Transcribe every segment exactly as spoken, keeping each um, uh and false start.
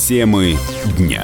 Темы дня.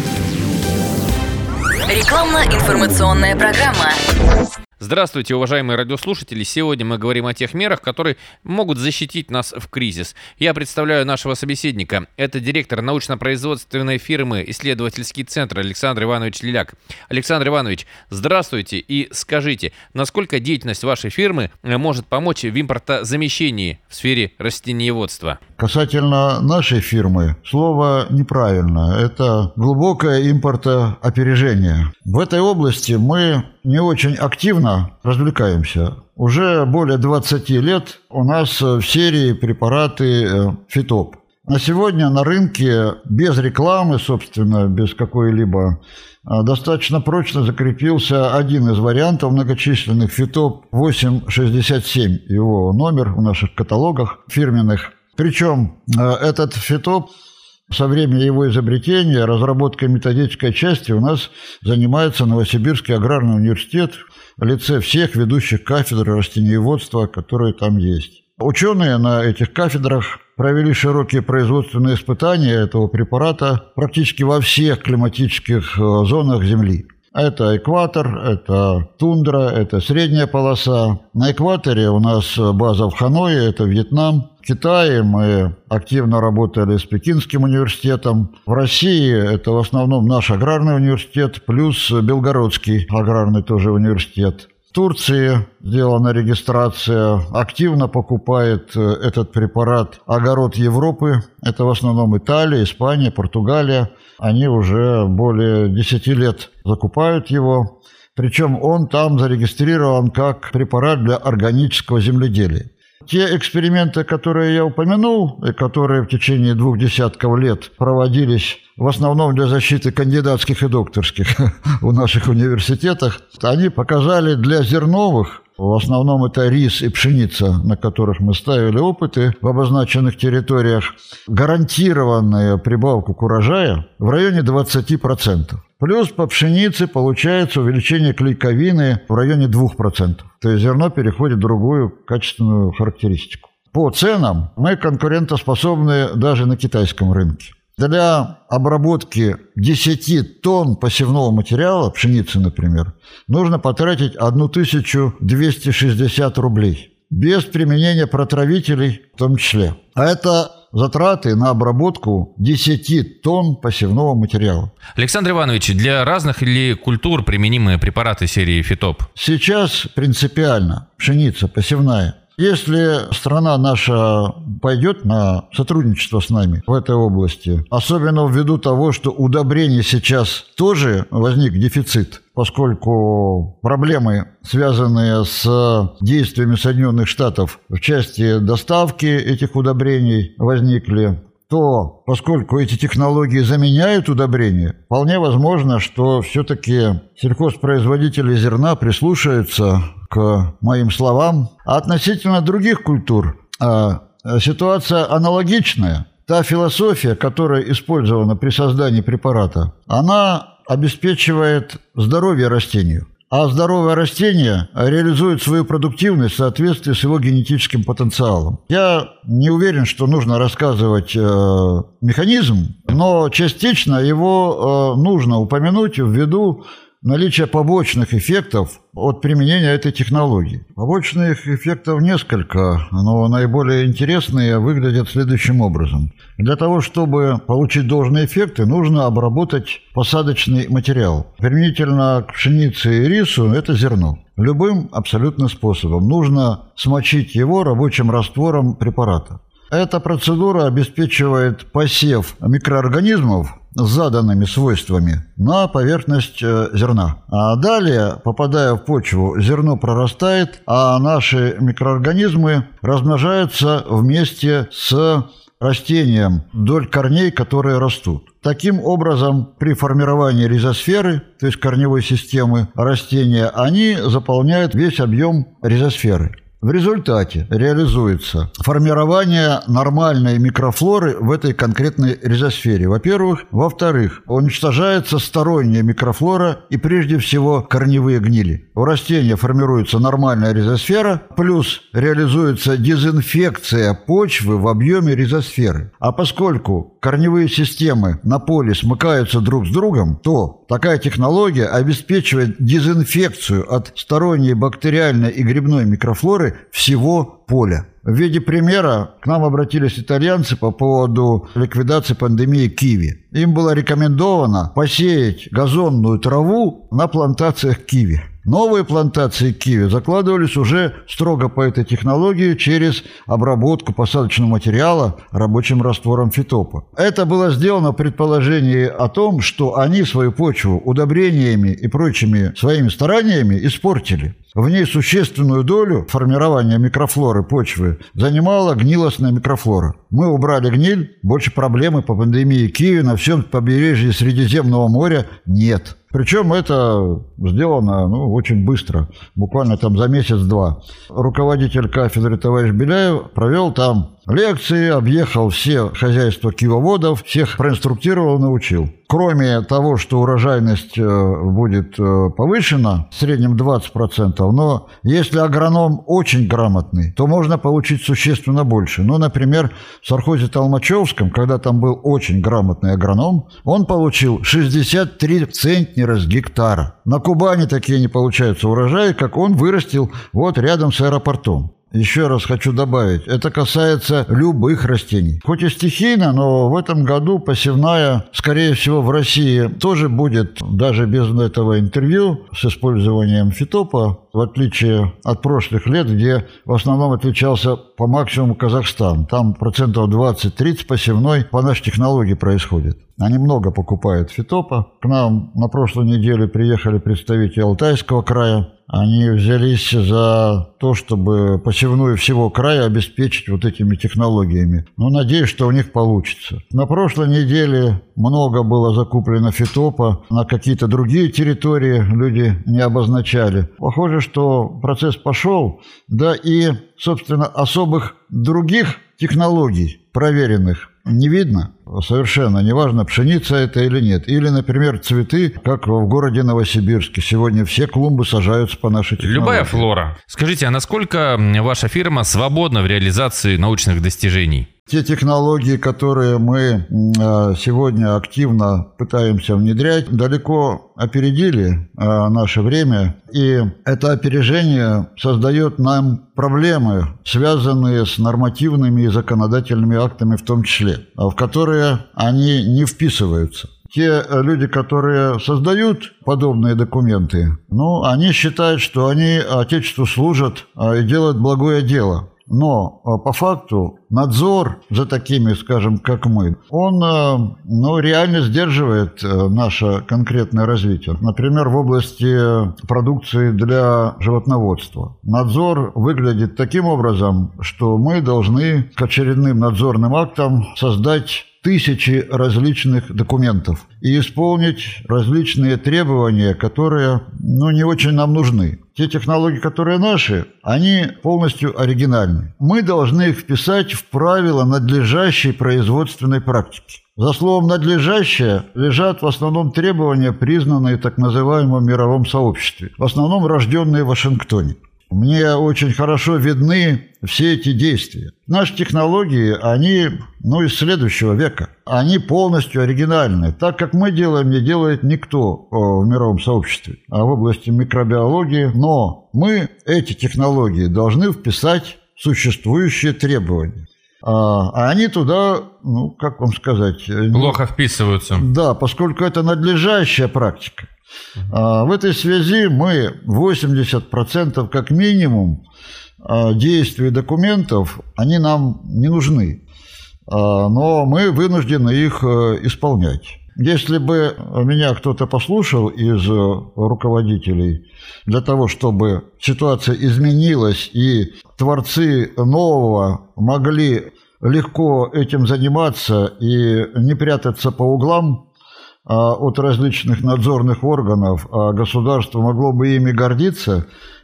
Рекламно-информационная программа. Здравствуйте, уважаемые радиослушатели! Сегодня мы говорим о тех мерах, которые могут защитить нас в кризис. Я представляю нашего собеседника. Это директор научно-производственной фирмы «Исследовательский центр» Александр Иванович Лиляк. Александр Иванович, здравствуйте и скажите, насколько деятельность вашей фирмы может помочь в импортозамещении в сфере растениеводства? Касательно нашей фирмы, слово неправильно. Это глубокое импортоопережение. В этой области мы не очень активно развлекаемся. Уже более двадцати лет у нас в серии препараты Фитоп. На сегодня на рынке без рекламы, собственно, без какой-либо, достаточно прочно закрепился один из вариантов многочисленных Фитоп восемь шестьдесят семь, его номер в наших каталогах фирменных. Причем этот Фитоп со времени его изобретения, разработкой методической части у нас занимается Новосибирский аграрный университет в лице всех ведущих кафедр растениеводства, которые там есть. Ученые на этих кафедрах провели широкие производственные испытания этого препарата практически во всех климатических зонах Земли. Это экватор, это тундра, это средняя полоса. На экваторе у нас база в Ханое, это Вьетнам. В Китае мы активно работали с Пекинским университетом. В России это в основном наш аграрный университет, плюс Белгородский аграрный тоже университет. В Турции сделана регистрация, активно покупает этот препарат огород Европы. Это в основном Италия, Испания, Португалия. Они уже более десяти лет закупают его. Причем он там зарегистрирован как препарат для органического земледелия. Те эксперименты, которые я упомянул, и которые в течение двух десятков лет проводились в основном для защиты кандидатских и докторских в наших университетах, они показали для зерновых, в основном это рис и пшеница, на которых мы ставили опыты в обозначенных территориях, гарантированную прибавку к урожаю в районе двадцати процентов. Плюс по пшенице получается увеличение клейковины в районе двух процентов. То есть зерно переходит в другую качественную характеристику. По ценам мы конкурентоспособны даже на китайском рынке. Для обработки десяти тонн посевного материала, пшеницы, например, нужно потратить тысячу двести шестьдесят рублей. Без применения протравителей в том числе. А это затраты на обработку десяти тонн посевного материала. Александр Иванович, для разных ли культур применимы препараты серии Фитоп? Сейчас принципиально пшеница посевная. Если страна наша пойдет на сотрудничество с нами в этой области, особенно ввиду того, что удобрений сейчас тоже возник дефицит, поскольку проблемы, связанные с действиями Соединенных Штатов в части доставки этих удобрений, возникли, то, поскольку эти технологии заменяют удобрения, вполне возможно, что все-таки сельхозпроизводители зерна прислушаются к моим словам. А относительно других культур ситуация аналогичная. Та философия, которая использована при создании препарата, она обеспечивает здоровье растению. А здоровое растение реализует свою продуктивность в соответствии с его генетическим потенциалом. Я не уверен, что нужно рассказывать э, механизм, но частично его э, нужно упомянуть ввиду наличия побочных эффектов от применения этой технологии. Побочных эффектов несколько, но наиболее интересные выглядят следующим образом. Для того, чтобы получить должные эффекты, нужно обработать посадочный материал. Применительно к пшенице и рису – это зерно. Любым абсолютно способом. Нужно смочить его рабочим раствором препарата. Эта процедура обеспечивает посев микроорганизмов с заданными свойствами на поверхность зерна. А далее, попадая в почву, зерно прорастает, а наши микроорганизмы размножаются вместе с растением вдоль корней, которые растут. Таким образом, при формировании ризосферы, то есть корневой системы растения, они заполняют весь объем ризосферы. В результате реализуется формирование нормальной микрофлоры в этой конкретной ризосфере, во-первых. Во-вторых, уничтожается сторонняя микрофлора и прежде всего корневые гнили. У растения формируется нормальная ризосфера, плюс реализуется дезинфекция почвы в объеме ризосферы. А поскольку корневые системы на поле смыкаются друг с другом, то такая технология обеспечивает дезинфекцию от сторонней бактериальной и грибной микрофлоры всего поля. В виде примера к нам обратились итальянцы по поводу ликвидации пандемии киви. Им было рекомендовано посеять газонную траву на плантациях киви. Новые плантации киви закладывались уже строго по этой технологии через обработку посадочного материала рабочим раствором фитопа. Это было сделано в предположении о том, что они свою почву удобрениями и прочими своими стараниями испортили. В ней существенную долю формирования микрофлоры почвы занимала гнилостная микрофлора. Мы убрали гниль, больше проблемы по пандемии киви на всем побережье Средиземного моря нет. Причем это сделано ну, очень быстро, буквально там за месяц-два. Руководитель кафедры товарищ Беляев провел там лекции, объехал все хозяйства кивоводов, всех проинструктировал, научил. Кроме того, что урожайность будет повышена, в среднем двадцать процентов, но если агроном очень грамотный, то можно получить существенно больше. Ну, например, в совхозе Толмачевском, когда там был очень грамотный агроном, он получил шестьдесят три центнера с гектара. На Кубани такие не получаются урожаи, как он вырастил вот рядом с аэропортом. Еще раз хочу добавить, это касается любых растений. Хоть и стихийно, но в этом году посевная, скорее всего, в России тоже будет, даже без этого интервью, с использованием фитопа, в отличие от прошлых лет, где в основном отличался по максимуму Казахстан. Там процентов двадцать-тридцать посевной по нашей технологии происходит. Они много покупают фитопа. К нам на прошлой неделе приехали представители Алтайского края. Они взялись за то, чтобы посевную всего края обеспечить вот этими технологиями. Ну, надеюсь, что у них получится. На прошлой неделе много было закуплено фитопа. На какие-то другие территории люди не обозначали. Похоже, что процесс пошел. Да и, собственно, особых других технологий проверенных не видно. Совершенно неважно, пшеница это или нет. Или, например, цветы, как в городе Новосибирске. Сегодня все клумбы сажаются по нашей технологии. Любая флора. Скажите, а насколько ваша фирма свободна в реализации научных достижений? Те технологии, которые мы сегодня активно пытаемся внедрять, далеко опередили наше время. И это опережение создает нам проблемы, связанные с нормативными и законодательными актами в том числе, в которые они не вписываются. Те люди, которые создают подобные документы, ну, они считают, что они Отечеству служат и делают благое дело. Но по факту надзор за такими, скажем, как мы, он ну, реально сдерживает наше конкретное развитие. Например, в области продукции для животноводства. Надзор выглядит таким образом, что мы должны к очередным надзорным актам создать тысячи различных документов и исполнить различные требования, которые ну, не очень нам нужны. Те технологии, которые наши, они полностью оригинальны. Мы должны их вписать в правила надлежащей производственной практики. За словом «надлежащее» лежат в основном требования, признанные так называемым мировом сообществе, в основном рожденные в Вашингтоне. Мне очень хорошо видны все эти действия. Наши технологии, они, ну, из следующего века. Они полностью оригинальны. Так как мы делаем, не делает никто в мировом сообществе, а в области микробиологии. Но мы эти технологии должны вписать в существующие требования. А они туда, ну, как вам сказать... Плохо вписываются. Да, поскольку это надлежащая практика. В этой связи мы восемьдесят процентов как минимум действий документов, они нам не нужны, но мы вынуждены их исполнять. Если бы меня кто-то послушал из руководителей для того, чтобы ситуация изменилась и творцы нового могли легко этим заниматься и не прятаться по углам от различных надзорных органов, а государство могло бы ими гордиться,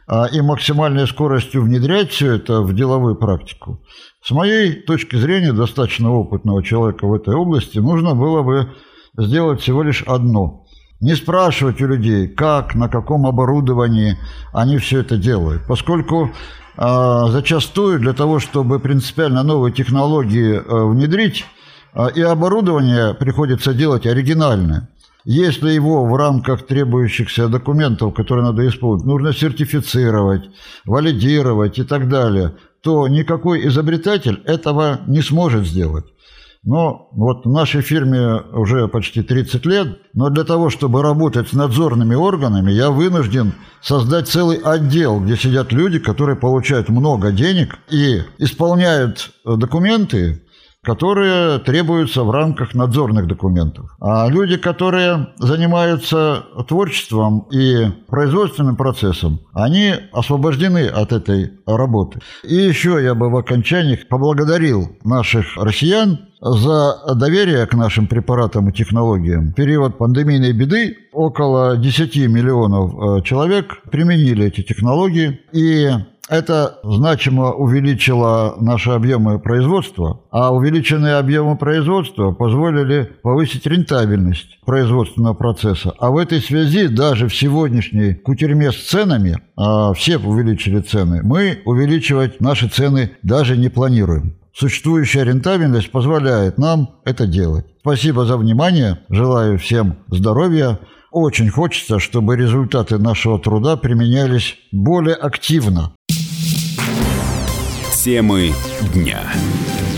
и максимальной скоростью внедрять все это в деловую практику, с моей точки зрения, достаточно опытного человека в этой области, нужно было бы сделать всего лишь одно. Не спрашивать у людей, как, на каком оборудовании они все это делают, поскольку э, зачастую для того, чтобы принципиально новые технологии э, внедрить, э, и оборудование приходится делать оригинальное. Если его в рамках требующихся документов, которые надо исполнить, нужно сертифицировать, валидировать и так далее, то никакой изобретатель этого не сможет сделать. Но вот в нашей фирме уже почти тридцать лет, но для того, чтобы работать с надзорными органами, я вынужден создать целый отдел, где сидят люди, которые получают много денег и исполняют документы, которые требуются в рамках надзорных документов. А люди, которые занимаются творчеством и производственным процессом, они освобождены от этой работы. И еще я бы в окончании поблагодарил наших россиян за доверие к нашим препаратам и технологиям. В период пандемийной беды около десять миллионов человек применили эти технологии, и это значимо увеличило наши объемы производства, а увеличенные объемы производства позволили повысить рентабельность производственного процесса. А в этой связи даже в сегодняшней кутерьме с ценами, а все увеличили цены, мы увеличивать наши цены даже не планируем. Существующая рентабельность позволяет нам это делать. Спасибо за внимание, желаю всем здоровья. Очень хочется, чтобы результаты нашего труда применялись более активно. Темы дня.